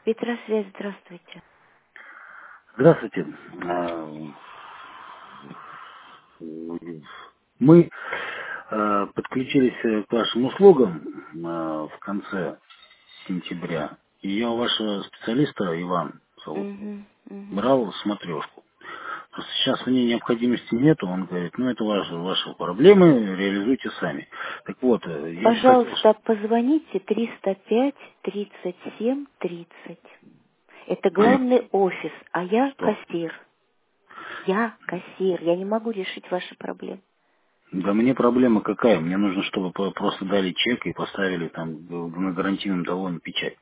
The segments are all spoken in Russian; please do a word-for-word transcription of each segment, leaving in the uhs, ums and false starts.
Петросвязь, здравствуйте. Здравствуйте. А, Мы а, подключились к вашим услугам а, в конце сентября. И я у вашего специалиста, Иван зовут, Угу, угу. брал смотрешку. Просто сейчас в ней необходимости нету. Он говорит, ну это ваши, ваши проблемы, реализуйте сами. Так вот, э, я бы хотел... Пожалуйста, позвоните триста пять тридцать семь тридцать. Это главный офис, а я Что? кассир. Я кассир, я не могу решить ваши проблемы. Да мне проблема какая? Мне нужно, чтобы по- просто дали чек и поставили там э, на гарантийном талоне печать.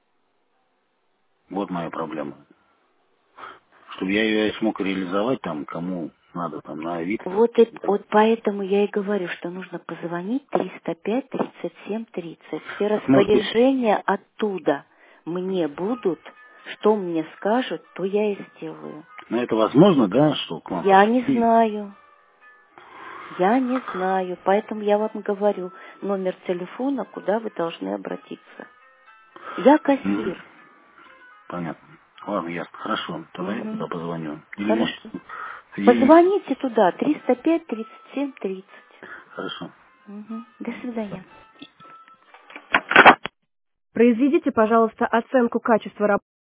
Вот моя проблема. Чтобы я ее смог реализовать там, кому надо, там, на Авито. Вот, и, вот поэтому я и говорю, что нужно позвонить триста пять тридцать семь тридцать. Все Так, может быть, распоряжения оттуда мне будут, что мне скажут, то я и сделаю. ну, это возможно, да, что к вам Я не позвонить? знаю. Я не знаю, поэтому я вам говорю номер телефона, куда вы должны обратиться. Я Мгм. кассир. Понятно. Ладно, ясно. Хорошо. Тогда я туда Угу. позвоню. Или может... Хорошо. И... Позвоните туда, триста пять тридцать семь тридцать. Хорошо. Угу. До свидания. Произведите, пожалуйста, оценку качества работы.